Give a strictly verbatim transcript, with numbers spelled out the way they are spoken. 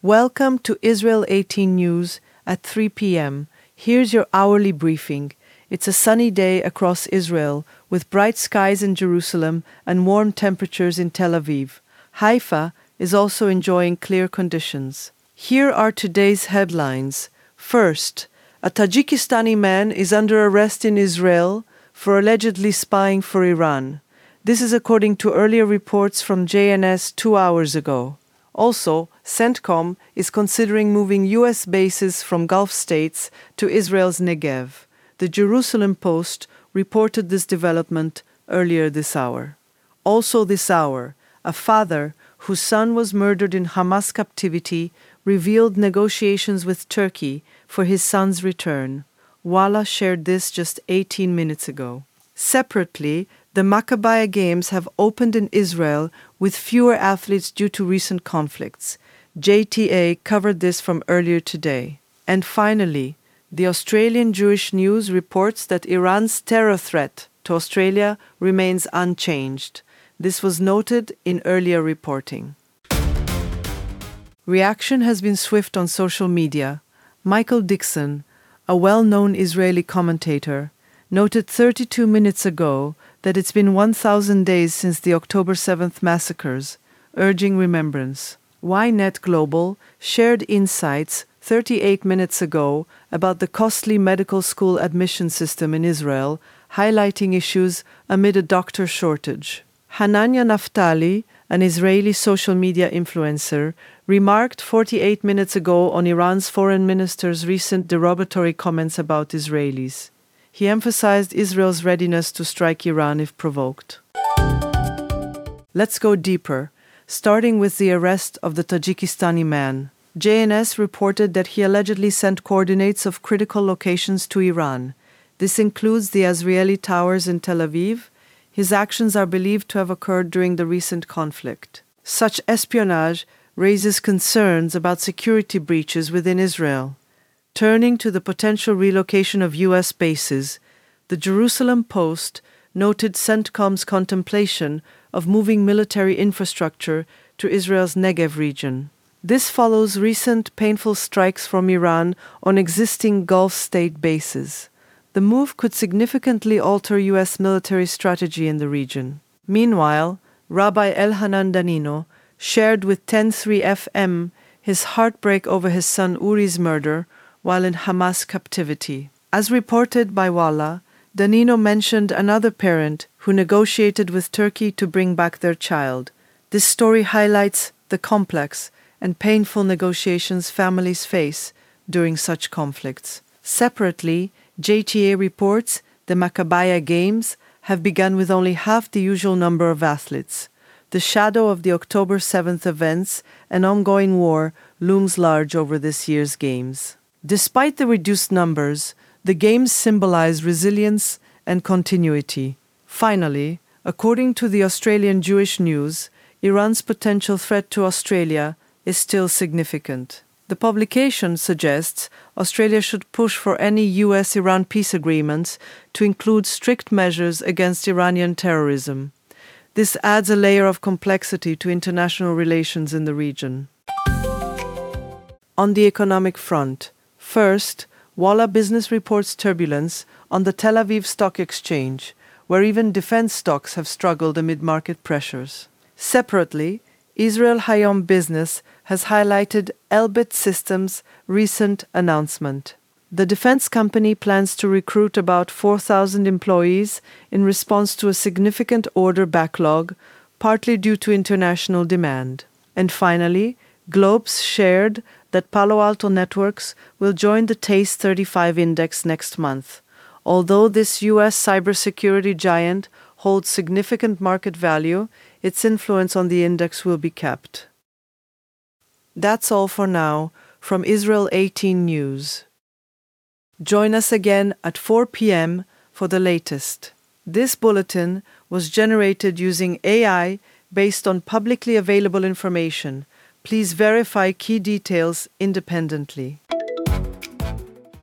Welcome to Israel eighteen News at three p.m. Here's your hourly briefing. It's a sunny day across Israel, with bright skies in Jerusalem and warm temperatures in Tel Aviv. Haifa is also enjoying clear conditions. Here are today's headlines. First, a Tajikistani man is under arrest in Israel for allegedly spying for Iran. This is according to earlier reports from J N S two hours ago. Also, CENTCOM is considering moving U S bases from Gulf states to Israel's Negev. The Jerusalem Post reported this development earlier this hour. Also this hour, a father whose son was murdered in Hamas captivity revealed negotiations with Turkey for his son's return. Walla shared this just eighteen minutes ago. Separately, the Maccabiah Games have opened in Israel with fewer athletes due to recent conflicts. J T A covered this from earlier today. And finally, the Australian Jewish News reports that Iran's terror threat to Australia remains unchanged. This was noted in earlier reporting. Reaction has been swift on social media. Michael Dixon, a well-known Israeli commentator, noted thirty-two minutes ago that it's been one thousand days since the October seventh massacres, urging remembrance. Ynet Global shared insights thirty-eight minutes ago about the costly medical school admission system in Israel, highlighting issues amid a doctor shortage. Hanania Naftali, an Israeli social media influencer, remarked forty-eight minutes ago on Iran's foreign minister's recent derogatory comments about Israelis. He emphasized Israel's readiness to strike Iran if provoked. Let's go deeper, starting with the arrest of the Tajikistani man. J N S reported that he allegedly sent coordinates of critical locations to Iran. This includes the Azrieli Towers in Tel Aviv. His actions are believed to have occurred during the recent conflict. Such espionage raises concerns about security breaches within Israel. Turning to the potential relocation of U S bases, the Jerusalem Post noted CENTCOM's contemplation of moving military infrastructure to Israel's Negev region. This follows recent painful strikes from Iran on existing Gulf state bases. The move could significantly alter U S military strategy in the region. Meanwhile, Rabbi Elhanan Danino shared with ten three F M his heartbreak over his son Uri's murder while in Hamas captivity. As reported by Walla, Danino mentioned another parent who negotiated with Turkey to bring back their child. This story highlights the complex and painful negotiations families face during such conflicts. Separately, J T A reports the Maccabiah Games have begun with only half the usual number of athletes. The shadow of the October seventh events and ongoing war looms large over this year's Games. Despite the reduced numbers, the Games symbolize resilience and continuity. Finally, according to the Australian Jewish News, Iran's potential threat to Australia is still significant. The publication suggests Australia should push for any U S Iran peace agreements to include strict measures against Iranian terrorism. This adds a layer of complexity to international relations in the region. On the economic front, first, Walla Business reports turbulence on the Tel Aviv Stock Exchange, where even defense stocks have struggled amid market pressures. Separately, Israel Hayom Business has highlighted Elbit Systems' recent announcement. The defense company plans to recruit about four thousand employees in response to a significant order backlog, partly due to international demand. And finally, Globes shared that Palo Alto Networks will join the TASE thirty-five index next month. Although this U S cybersecurity giant holds significant market value, its influence on the index will be kept. That's all for now from Israel eighteen News. Join us again at four p.m. for the latest. This bulletin was generated using A I based on publicly available information. Please verify key details independently.